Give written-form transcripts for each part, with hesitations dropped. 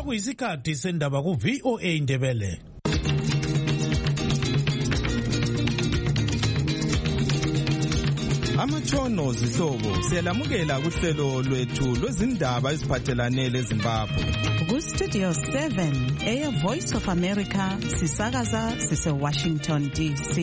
Sekuyisikhathi sendaba ku VOA Indebele. Amatshono zihlobo siyalamukela kuhlelo lwethu lwezindaba eziphathelane leZimbabwe. Ku Studio 7 Air Voice of America sisakaza sise Washington DC.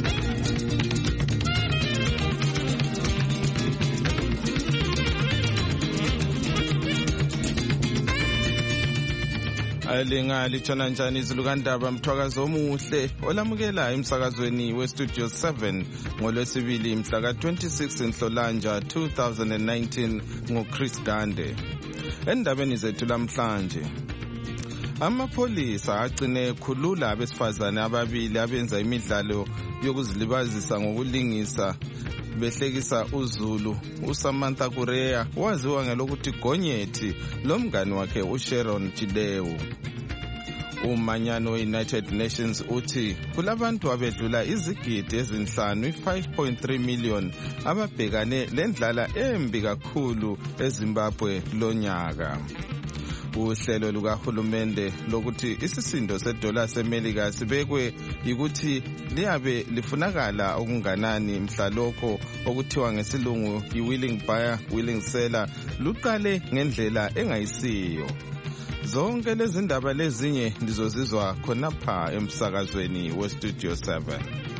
Alinga lithona njani izilukandaba mthwakazo omuhle olamukela emsakazweni we Studio 7 ngolwesibili mhla ka 26 Nhlolanja 2019 ngoChris Gande. Endabeni zethu lamhlanje, amapholisa agcine khulula abesifazane ababili abenza imidlalo yokuzilibazisa ngokulingisa behlekisa uZulu. uSamantha Kureya waziwa ngelokuthi Gonyethi lomngani wakhe uSharon Chidewu. Umanyano we-United Nations uthi kulabantu abedlula izigidi ezinhlanu 5.3 million ababhekane lendlala embi kakhulu eZimbabwe lonyaka. Uhlelo lukahulumende lokuthi isisindo sedola seMelika sibekwe yikuthi liyabe lifunakala okunganani mhla lokho okuthiwa ngesilungu i-willing buyer willing seller luqale ngendlela engayisiyo. Zonke lezi ndaba lezinye ndizozizwa khonapha emsakazweni we Studio 7.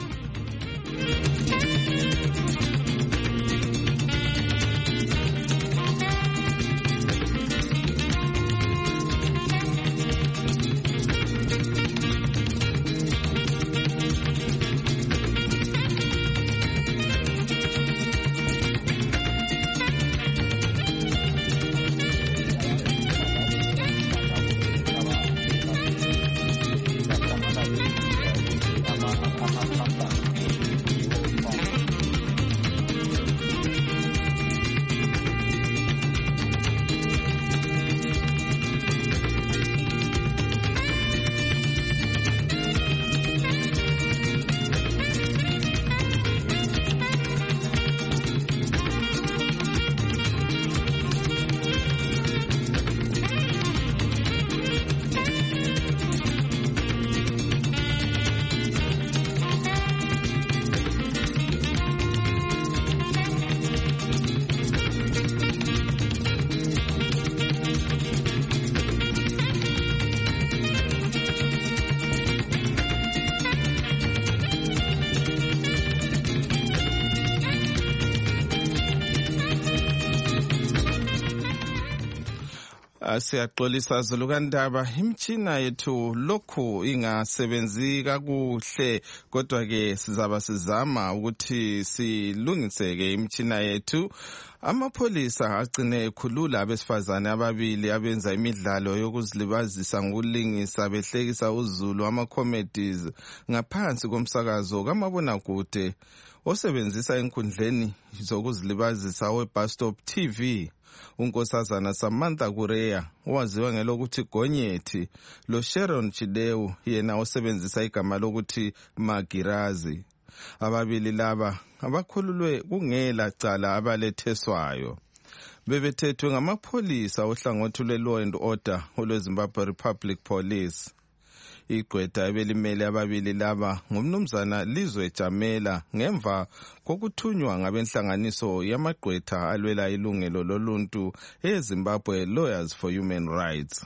Siyaxolisa zulukandaba, imtshina yethu lokhu ingasebenzi kakuhle, kodwa ke sizaba sizama ukuthi silungiseke imtshina yethu. Amapholisa agcine ekhulula abesifazane ababili abenza imidlalo yokuzilibazisa ngokulingisa behlekisa uZulu ama-comedies ngaphansi komsakazo kamabonakude osebenzisa enkundleni zokuzilibazisa we-Bus Stop TV. Unkosazana Samantha Kureya waziwa ngelokuthi Gonyethi lo Sharon Chidewu yena osebenzisa igama lokuthi Magirazi. Ababili laba abakhululwe kungela cala abaletheswayo. Bebethethwe ngamapholisa ohlangothi lwe-Law and Order olweZimbabwe Republic Police. Igqwetha ebelimele ababili laba ngumnumzana Lizwe Jamela ngemva kokuthunywa ngabenhlanganiso yamagqwetha alwela ilungelo loluntu eZimbabwe Lawyers for Human Rights.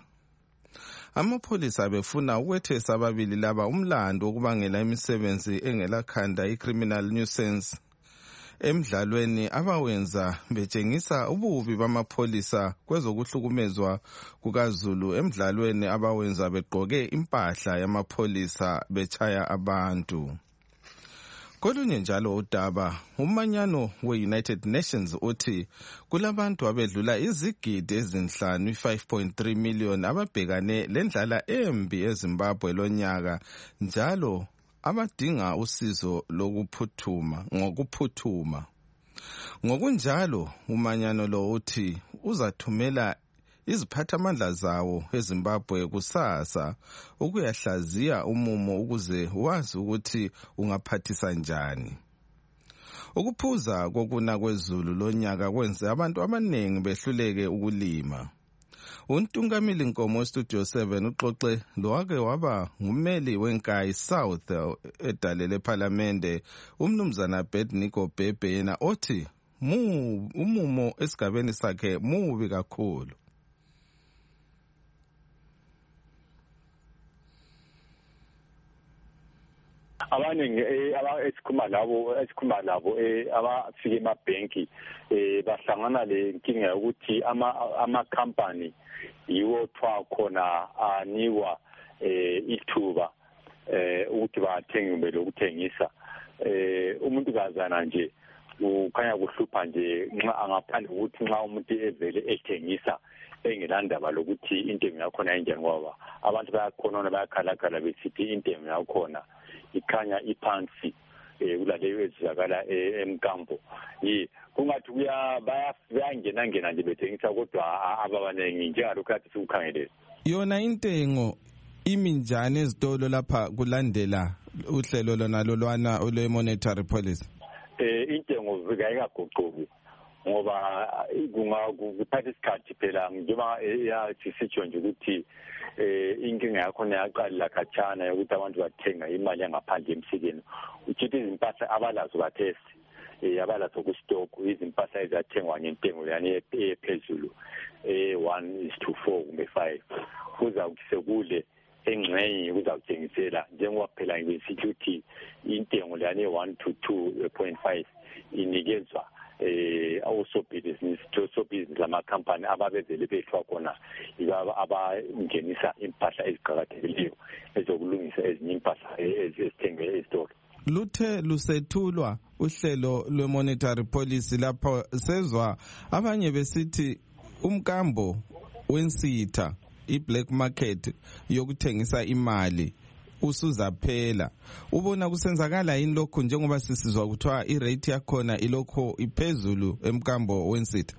Amapholisa befuna ukwethesa ababili laba umlando wokubangela imisebenzi engelakhanda i-criminal nuisance emidlalweni abawenza betshengisa ububi bamapholisa kwezokuhlukumezwa kukaZulu emidlalweni abawenza begqoke impahla yamapholisa betshaya abantu. Kolunye njalo udaba, umanyano we-United Nations uthi kulabantu abedlula izigidi ezinhlanu 5.3 million ababhekane lendlala embi eZimbabwe lonyaka njalo abadinga usizo ngokuphuthuma. Ngokunjalo umanyano lo uthi uzathumela iziphathamandla zawo eZimbabwe kusasa ukuyahlaziya umumo ukuze wazi ukuthi ungaphathisa njani. Ukuphuza kokuna kweZulu lonyaka kwenze abantu abanengi behluleke ukulima. Untungamili Nkomo Studio 7 uxoxe lowake waba ngummeli wenkayi South edalele ePhalamende umnumzana Abednego Bhebhe yena othi umumo esigabeni sakhe mubi kakhulu. Abaningi esikhuma labo abafika emabhenki bahlangana le nkinga ukuthi ama company yiwo thwa khona anikwa ithuba ukuthi bathenge kumbe lokuthengisa umuntu kazana nje ukhanya kuhlupha nje nxa angaphandle ukuthi nxa umuntu evele ethengisa engelandaba lokuthi intengo yakhona enjani ngoba abantu bayakhonona bayakhalakhala besithi intengo yakhona ikhanya iphansi kulaleyo ezizakala emkambo kungathi bayangena nje bethengisa kodwa ababanengi njengalokhu kade sikukhangelele. Yona intengo iminjani ezitolo lapha kulandela uhlelo lona lolwana olwe-monetary policy? Intengo ayikaguquki ngoba kuthatha isikhathi phela njengoba sisitsho nje ukuthi inkinga yakhona yaqala khatshana yokuthi abantu bathenga imali yangaphandle emsikeni uchithi izimpahla abalazo bathesi abalazo kustock izimpahla ezathengwa ngentengo yani ephezulu 1:4 kumbe 5 kuza sekule engxenye kuzawuthengisela njengoba phela ngisithi ukuthi intengo yani 1 to 2.5 inikezwa osobusiness lamakhampani ababezele bethwa khona abangenisa impahla eziqakathekileyo ezokulungisa ezinye impahla ezithengwe ezitolo. Luthe lusethulwa uhlelo lwe-monetary policy lapho sezwa abanye besithi umkambo wensitha i-black market yokuthengisa imali usuzaphela. Ubona kusenzakala yini lokho njengoba sisizwa kuthiwa irate yakhona ilokho iphezulu emkambo wensitha?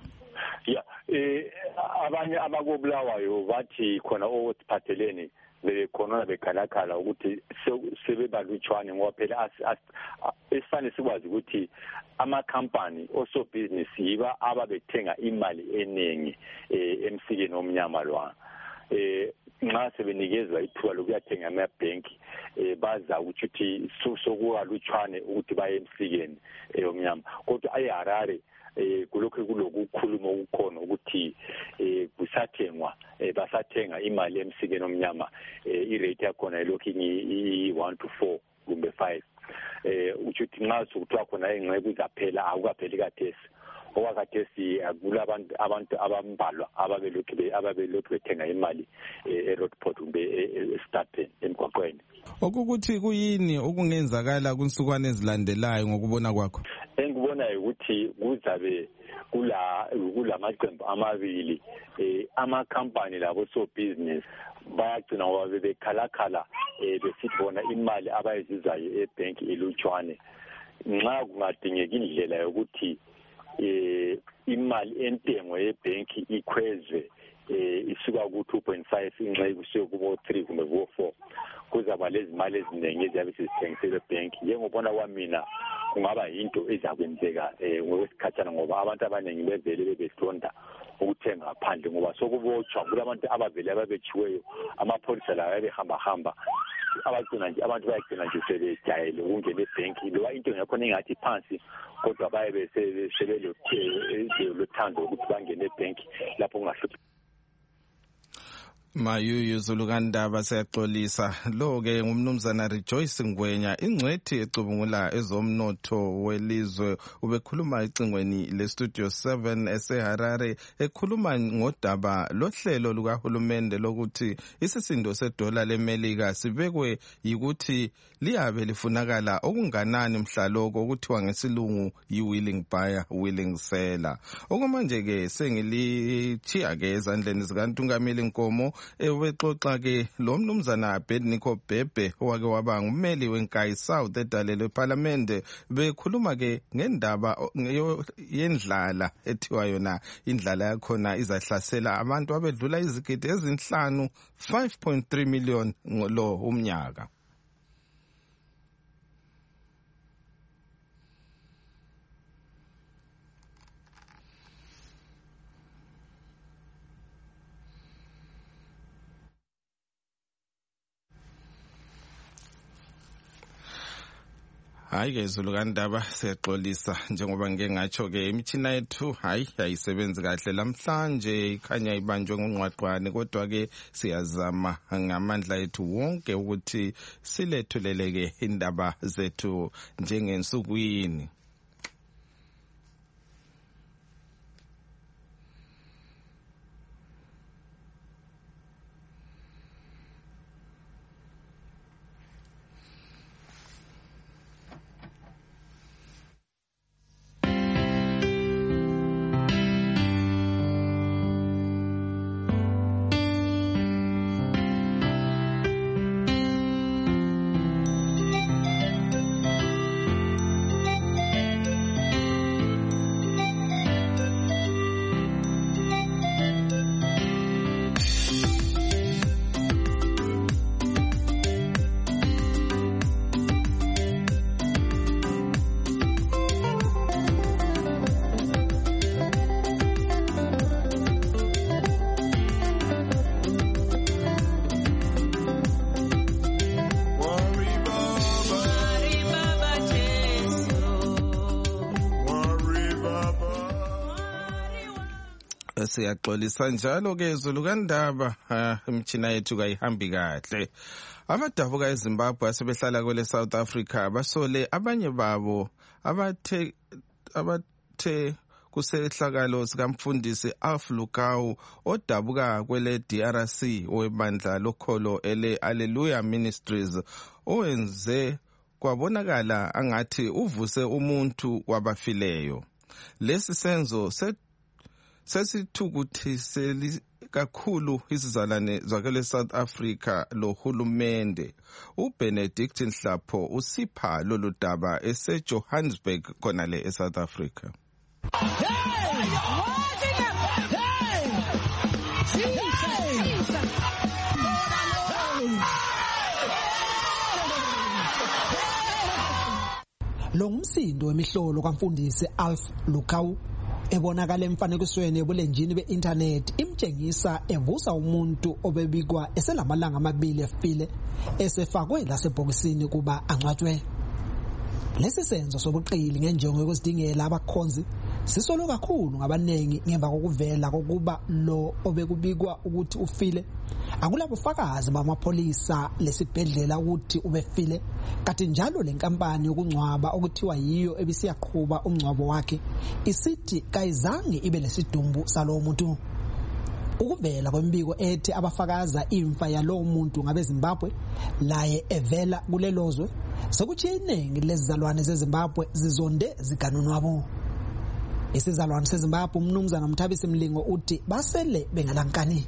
Abanye abakobulawayo bathi khona okuphathelene bekhona bekhalakhala ukuthi sebebalutshwane ngoba phela esifane sikwazi ukuthi amakhampani osobhizinisi yiba ababethenga imali eningi emsikeni omnyama lwana nxa sebenikezwa ithuba lokuyathenga amabhenki baza ukuthi sokukalutshwane ukuthi baye emsikeni omnyama kodwa eHarare kulokhu kulokukhuluma okukhona ukuthi kusathengwa basathenga imali emsikeni omnyama irate yakhona lokhu i1 to 4 kumbe 5 ukuthi nxa sokuthiwa khona ingxenye kuzaphela akukapheli kathesi okwakathesi abantu abambalwa ababelokhu bethenga imali eRoadport kumbe eStarpen emgwaqweni. Okukuthi kuyini okungenzakala kunsukwane ezilandelayo ngokubona kwakho? Engikubonayo ukuthi kuzabe kulamaqembu amabili amakhampani labo so-business bayagcina ngoba bebekhalakhala besithi bona imali abayizuzayo ebhenki ilutshwane nxa kungadingeka indlela yokuthi imali entengo yebhenki ikhwezwe isuka ku-2.5 ingxenye kusuke kubo-3 kumbe kubo-4 kuzaba lezi mali eziningi eziyabe sizithengisele ebhenki. Njengobona kwamina kungaba yinto ezakwenzeka ngokwesikhathana ngoba abantu abaningi bevele bebesilonda ukuthenga ngaphandle ngoba sokubotshwa kulabantu abavele ababetshiweyo amapholisa lawo ayabehamba abantu bayagcina nje sebejayele ukungena ebhenki loba intengo yakhona ingathi phansi kodwa baye sebelothando ukuthi bangene ebhenki lapho kungahluphi. Mayuyu Zulukandaba siyaxolisa. Lo-ke ngumnumzana Rejoice Ngwenya, ingcwethi ecubungula ezomnotho welizwe. Ubekhuluma ecingweni leStudio 7 eseHarare, ekhuluma ngodaba lohlelo lukahulumende lokuthi isisindo sedola leMelika sibekwe yikuthi liyabe lifunakala okunganani mhlaloko okuthiwa ngesilungu yi-willing buyer, willing seller. Okwamanje-ke sengilithiya-ke ezandleni zikaNtungamili Nkomo ewexoxa-ke lo mnumzana Abednego Bhebhe owake waba ngummeli wenkayi South edalelwe ePhalamende, bekhuluma-ke ngendaba yendlala ethiwa yona indlala yakhona izahlasela abantu abedlula izigidi ezinhlanu 5.3 million lo umnyaka. Hayi ke Zulukandaba siyaxolisa njengoba ngeke ngatsho ke imithina yethu ayisebenzi kahle namhlanje ikhanya ibanjwe ngongqwaqwane kodwa ke siyazama ngamandla ethu wonke ukuthi silethuleleke indaba zethu njengensukwini. Siyaxolisa njalo ke Zulukandaba imithina yethu kayihambi kahle. Abadabuka eZimbabwe asebehlala kwele South Africa basole abanye babo abathe kusehlakalo sikamfundisi Alf Lukau odabuka kwele DRC owebandla lokholo ele Hallelujah Ministries owenze kwabonakala angathi uvuse umuntu wabafileyo. Lesi senzo sesithukuthiseli kakhulu izizalwane zakele South Africa lohulumende. uBenedict Nhlapho usipha lolu daba eseJohannesburg khonale eSouth Africa. Lo ngumsindo wemihlolo kaMfundisi Alf Lukau ebonakala emfanekisweni ebulenjini be-internet imtshengisa evusa umuntu obebikwa eselamalanga amabili efile esefakwe lasebhokisini kuba angcwatshwe. Lesi senzo sobuqili ngenjongo yokuzidingela abakhonzi sisolo kakhulu ngabanengi ngemva kokuvela kokuba lo obekubikwa ukuthi ufile akulabufakazi bamapholisa lesibhedlela ukuthi ubefile, kanti njalo lenkampani yokungcwaba okuthiwa yiyo ebisiyaqhuba umngcwabo wakhe isithi kayizange ibe lesidumbu salowo muntu. Ukuvela kwembiko ethi abafakaza imfa yalowo muntu ngabeZimbabwe laye evela kulelozwe sekuthi iningi lezizalwane zeZimbabwe zizonde ziganunwabo. Isizalwane seZimbabwe umnumzana Mthabisi Mlingo uthi basele bengalankani.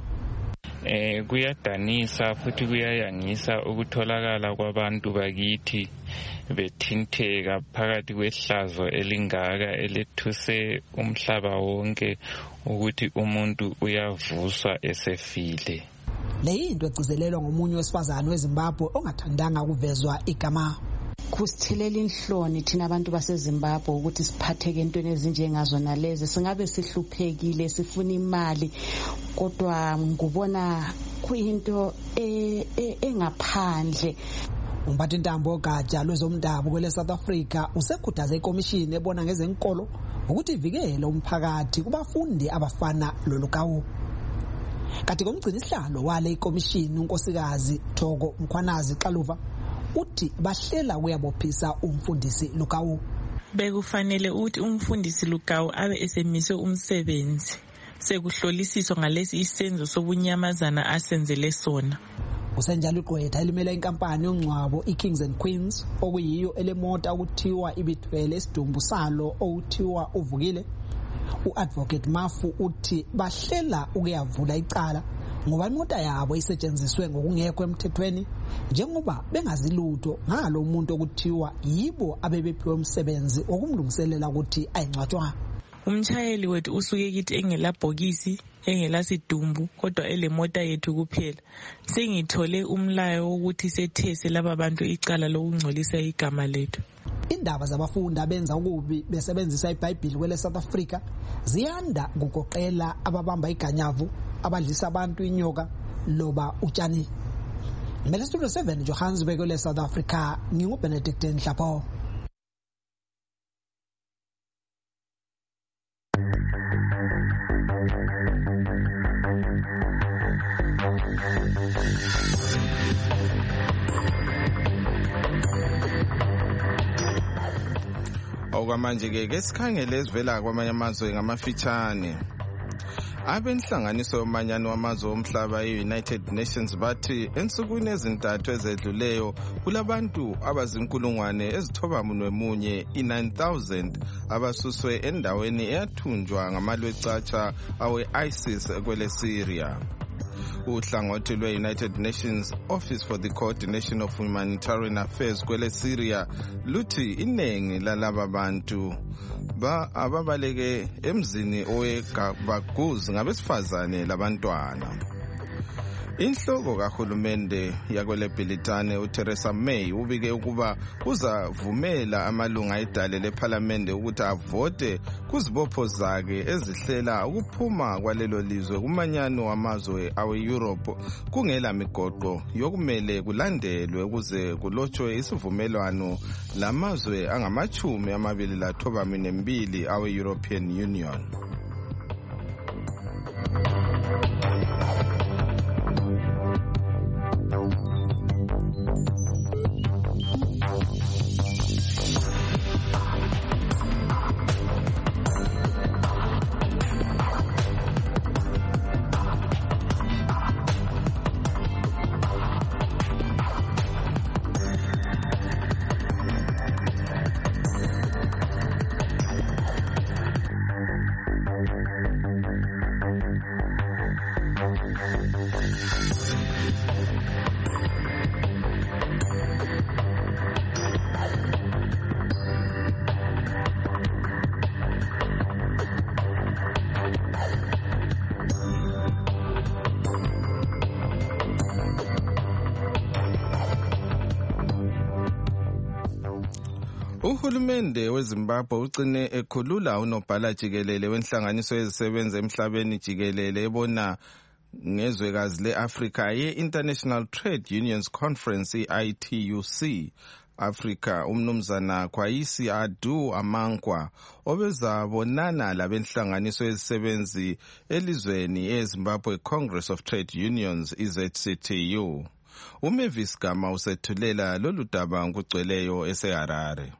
Kuyadanisa futhi kuyayangisa ukutholakala kwabantu bakithi bethinteka phakathi kwehlazo elingaka elethuse umhlaba wonke ukuthi umuntu uyavuswa esefile. Le into egcizelelwa ngomunye wesifazane weZimbabwe ongathandanga ukuvezwa igama. Kusithelela inhloni thina abantu baseZimbabwe ukuthi siphatheke entweni ezinjengazo nalezi. Singabe sihluphekile sifuna imali kodwa ngubona kuyinto engaphandle. Umphathi Ntambo Gatsha lwezomdabu kwele South Africa usekhuthaze ikomishini ebona ngezenkolo ukuthi ivikele umphakathi kubafundi abafana loLukau. Kanti komgcini isihlalo wale ikomishini unkosikazi Thoko Mkhwanazi Xaluva uthi bahlela kuyabophisa umfundisi Lukau. Bekufanele ukuthi umfundisi Lukau abe esemiswe umsebenzi sekuhlolisiswa ngalesi isenzo sobunyamazana asenzele sona. Usenjalo igqwetha elimela inkampani yongcwabo iKings and Queens okuyiyo elemota ukuthiwa ibithwele isidumbu salo okuthiwa uvukile. uAdvocate Mafu uthi bahlela ukuyavula icala ngoba imota yabo isetshenziswe ngokungekho emthethweni njengoba bengazilutho ngalo umuntu okuthiwa yibo abebephiwe umsebenzi okumlungiselela ukuthi ayingcwatshwa. Umshayeli wethu usuke kithi engelabhokisi engelasidumbu kodwa elemota yethu kuphela. Sengithole umlayo ukuthi sethese laba bantu icala lokungcolisa igama lethu. Indaba zabafundi abenza ukubi besebenzisa iBhayibheli kwele South Africa ziyanda ukugoqela ababamba iganyavu, abadlisa abantu inyoka loba utshani. Studio 7 Johannesburg kwele South Africa, nginguBenedict Nhlapho. Okwamanje ke sikhangele esivela kwamanye amazwe ngamafitshane. Abenhlanganiso yomanyano wamazwe omhlaba e-United Nations bathi ensukwini ezintathu ezedluleyo kulabantu abazinkulungwane ezithobamunwemunye i-9,000 abasuswe endaweni eyathunjwa ngamalwecatsha awe-ISIS kwele Syria. Uhlangothi lwe-United Nations Office for the Coordination of Humanitarian Affairs kwele Syria luthi inengi lalaba bantu ababaleke emzini oweGabaguzi ngabesifazane labantwana. Inhloko kahulumende yakwele Britane uTheresa May ubike ukuba uzavumela amalunga edale lePhalamende ukuthi avote kuzibopho zakhe ezihlela ukuphuma kwalelo lizwe kumanyano wamazwe awe-Europe kungela migoqo yokumele kulandelwe ukuze kulotshwe isivumelwano lamazwe angama-22 awe-European Union. Uhulumende weZimbabwe ucine ekhulula unobhala jikelele wenhlanganiso yezisebenzi emhlabeni jikelele ebona ngezwekazi leAfrika ye-International Trade Unions Conference i-ITUC Africa umnumzana Kwayisi Adu Amankwa obezabonana labenhlanganiso yezisebenzi elizweni eZimbabwe Congress of Trade Unions iZCTU. Umavis Gama usethulela lolu daba ngokugcweleyo eseHarare.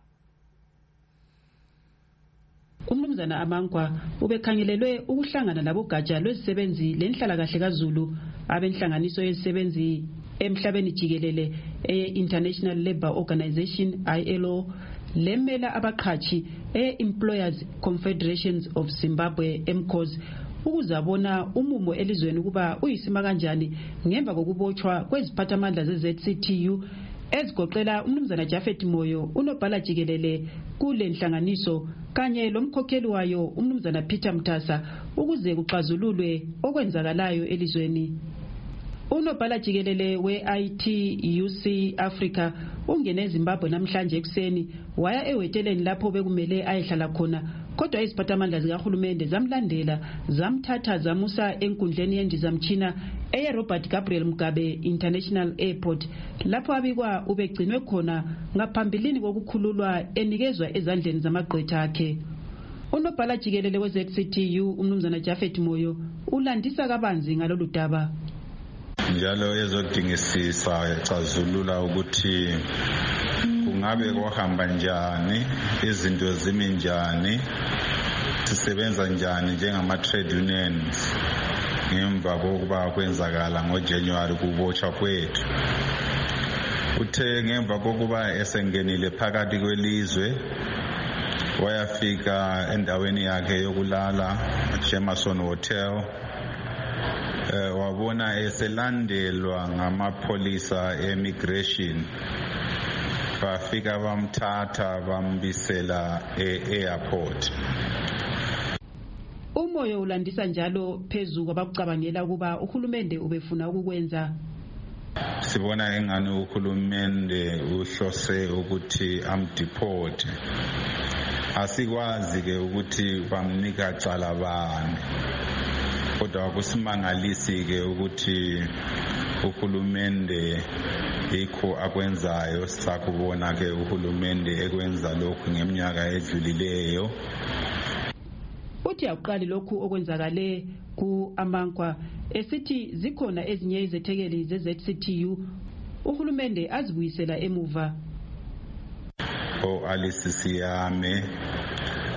Umnumzana Amankwa ubekhangelelwe ukuhlangana labogatsha lwezisebenzi lenhlalakahle kaZulu abenhlanganiso yezisebenzi emhlabeni jikelele e-International Labour Organization ILO lemela abaqhatshi e-Employers Confederations of Zimbabwe MCOS ukuzabona umumo elizweni ukuba uyisima kanjani ngemva kokubotshwa kweziphathamandla ze-ZCTU ezigoqela umnumzana Jafet Moyo unobhala jikelele kule nhlanganiso kanye lomkhokheli wayo umnumzana Peter Mtasa ukuze kuxazululwe okwenzakalayo elizweni. Unobhala jikelele we-ITUC Africa ungene eZimbabwe namhlanje ekuseni waya eweteleni lapho bekumele ayehlala khona, kodwa iziphathamandla zikahulumende zamlandela zamthatha zamusa enkundleni yendizamtshina eye-Robert Gabriel Mugabe International Airport lapho abikwa ubegcinwe khona ngaphambilini kokukhululwa enikezwa ezandleni zamagqwetha akhe. Unobhala jikelele we-ZCTU umnumzana Jafet Moyo ulandisa kabanzi ngalolu daba. Njalo ezodingisisa ecazulula ukuthi kungabe kohamba njani, izinto zimi njani, sisebenza njani njengama-trade unions ngemva kokuba kwenzakala ngoJanuwari kubotshwa kwethu. Uthe ngemva kokuba esengenile phakathi kwelizwe wayafika endaweni yakhe yokulala Jameson Hotel, wabona eselandelwa ngamapholisa e-immigration, bafika bamthatha bambisela e-airport. Umoyo ulandisa njalo phezu kwabakucabangela ukuba uhulumende ubefuna ukukwenza. Sibona engani uhulumende uhlose ukuthi amdeport. Asikwazi ke ukuthi bamnika cala bani, kodwa kusimangalisi ke ukuthi uhulumende ikho akwenzayo. Sakubona ke uhulumende ekwenza lokhu ngeminyaka edlulileyo. Uthi aqali lokhu okwenzakale ku-Amankwa esithi zikhona ezinye izethekeli ze-ZCTU uhulumende azibuyisela emuva. Alice Siyame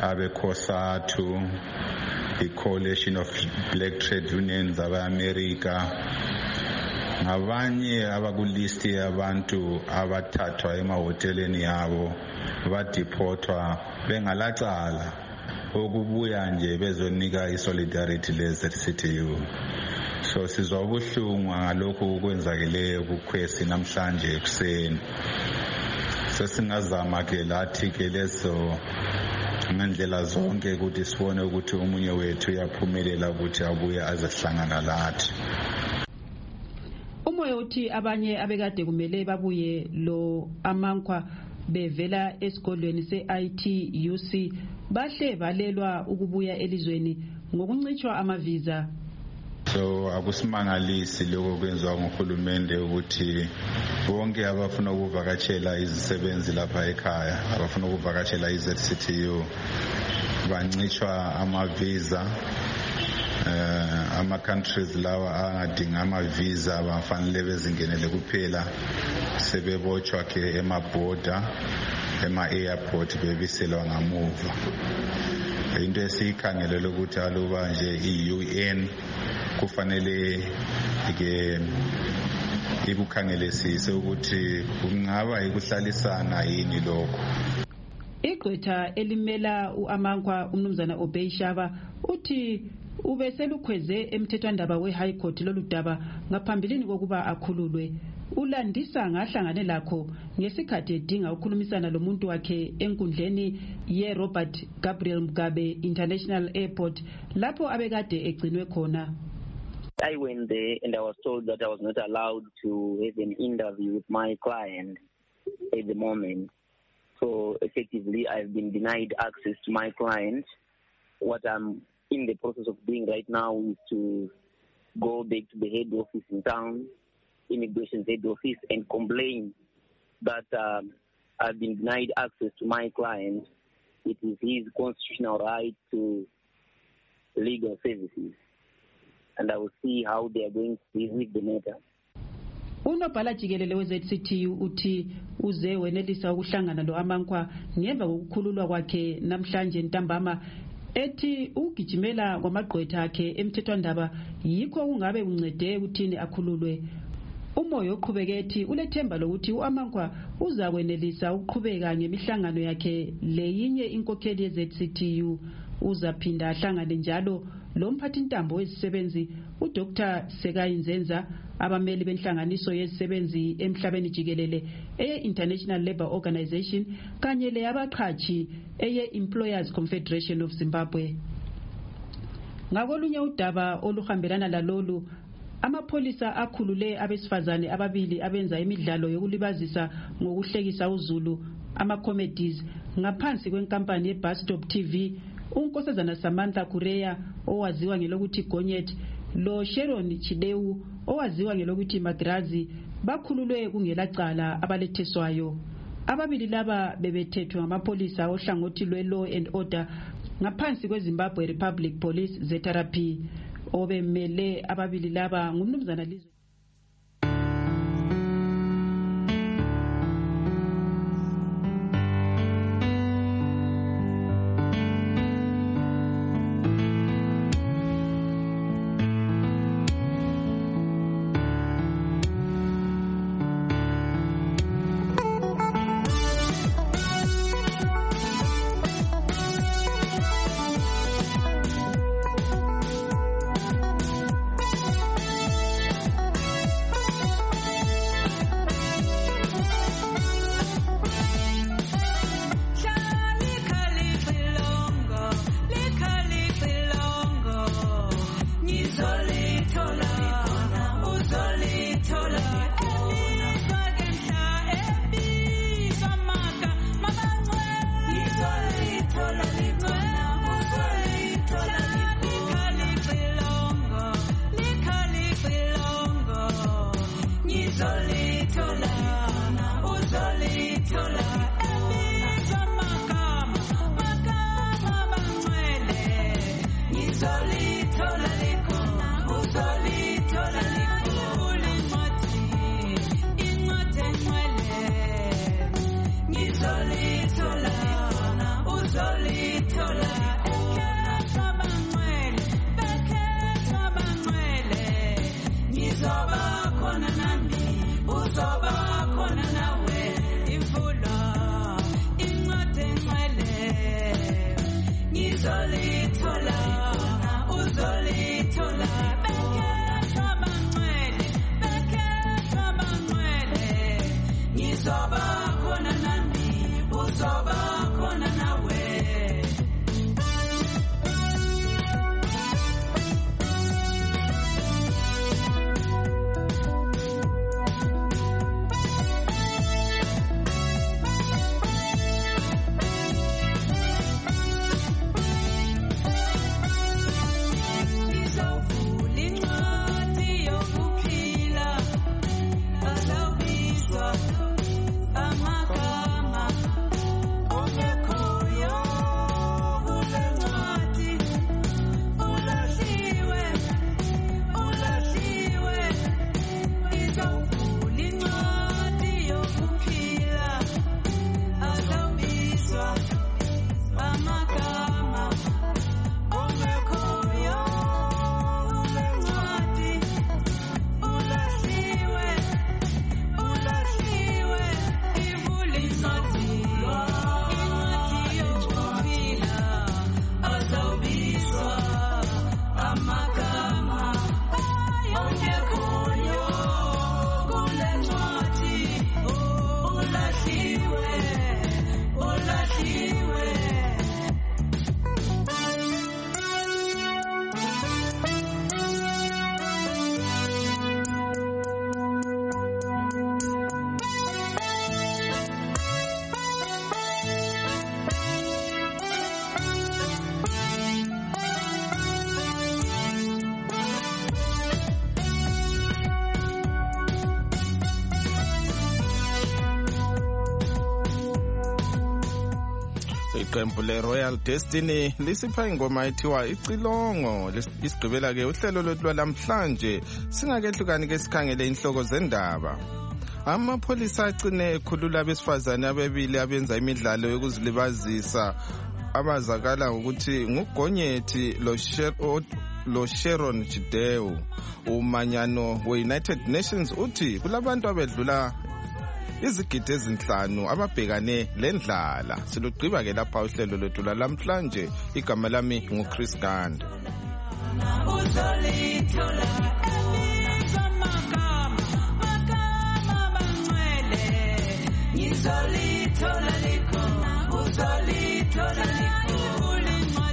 abe-COSATU, i-Coalition of Black Trade Unions aba-America, ngabanye abakulisti yabantu abathathwa emahoteleni yabo badiphotwa bengalacala ukubuya nje bezonika i-solidarity le-ZCTU. So sizwa ubuhlungu ngalokhu kwenzakeleyo kukhwesi namhlanje ekuseni. Sesingazama ke lathi ke leso ngendlela zonke ukuthi sibone ukuthi umunye wethu uyaphumelela ukuthi abuye azehlangana lathi. Umoya uthi abanye abekade kumele babuye lo amankwa bevela esigodlweni se-ITUC bahle balelwa ukubuya elizweni ngokuncitshwa amavisa. So akusimangalisi lokho kwenziwa nguhulumende ukuthi bonke abafuna ukuvakatshela izisebenzi lapha ekhaya, abafuna ukuvakatshela i-ZCTU bancitshwa amavisa. Ama-countries lawa angadinga amavisa bafanele bezingenele kuphela sebebotshwa ke emaborder, ema-airport bebiselwa ngamuva. Into esiyikhangelele ukuthi aluba nje i-UN kufanele ke ikukhangelisise ukuthi kungaba yikuhlalisana yini lokho. Igqwetha elimela uAmankwa umnumzana Obey Shaba uthi ubeselukhweze emthethwandaba we-High Court lolu daba ngaphambilini kokuba akhululwe. Ulandisa ngahlangane lakho ngesikhathi edinga ukukhulumisana lomuntu wakhe enkundleni ye-Robert Gabriel Mugabe International Airport lapho abekade egcinwe khona. I went there and I was told that I was not allowed to have an interview with my client at the moment. So effectively, I've been denied access to my client. What I'm in the process of doing right now is to go back to the head office in town, immigration's head office, and complain that I've been denied access to my client. It is his constitutional right to legal services. And I will see how they are going to deal with the matter. Unobhala jikelele we-ZCTU uthi uze wenelisa ukuhlangana lo Amankwa ngemva kokukhululwa kwakhe namhlanje ntambama ethi ugijimela kwamagqwetha akhe emthethwandaba yikho kungabe uncede ukuthini akhululwe. Umoya oqhubeke ethi ulethemba lokuthi uAmankwa uzakwenelisa ukuqhubeka ngemihlangano yakhe leyinye inkokheli ye-ZCTU. Uzaphinda ahlangane njalo lo mphathintambo wezisebenzi uDr Sekayi Nzenza, abameli benhlanganiso yezisebenzi emhlabeni jikelele eye-International Labour Organization kanye leyabaqhatshi eye-Employers Confederation of Zimbabwe. Ngakolunye udaba oluhambelana lalolu, amapholisa akhulule abesifazane ababili abenza imidlalo yokulibazisa ngokuhlekisa uzulu, ama-comedies, ngaphansi kwenkampani ye-Bus Stop TV. Unkosazana Samantha Kureya owaziwa ngelokuthi Gonyet lo Sharon Chideu owaziwa ngelokuthi Magrazi bakhululwe kungelacala abaletheswayo. Ababili laba bebethethwe ngamapolisa ohlangothi lwe-Law and Order ngaphansi kweZimbabwe Republic Police ZRP. Obemele ababili laba ngumnumzana Lizwe. khona nami uzoba khona nawe. Iqembu le-Royal Destiny lisipha ingoma ethiwa Icilongo. Isigqibela ke uhlelo lwethu lwalamhlanje singakehlukani ke sikhangele inhloko zendaba. Amapholisa agcine ekhulula abesifazane ababili abenza imidlalo yokuzilibazisa abazakala ngokuthi nguGonyethi lo Sharon Jideu. Umanyano we-United Nations uthi kulabantu abedlula izigidi ezinhlanu ababhekane lendlala. Silugqiba ke lapha uhlelo lwethu lamhlanje. Igama lami nguChris Ganda. Uzolithola likho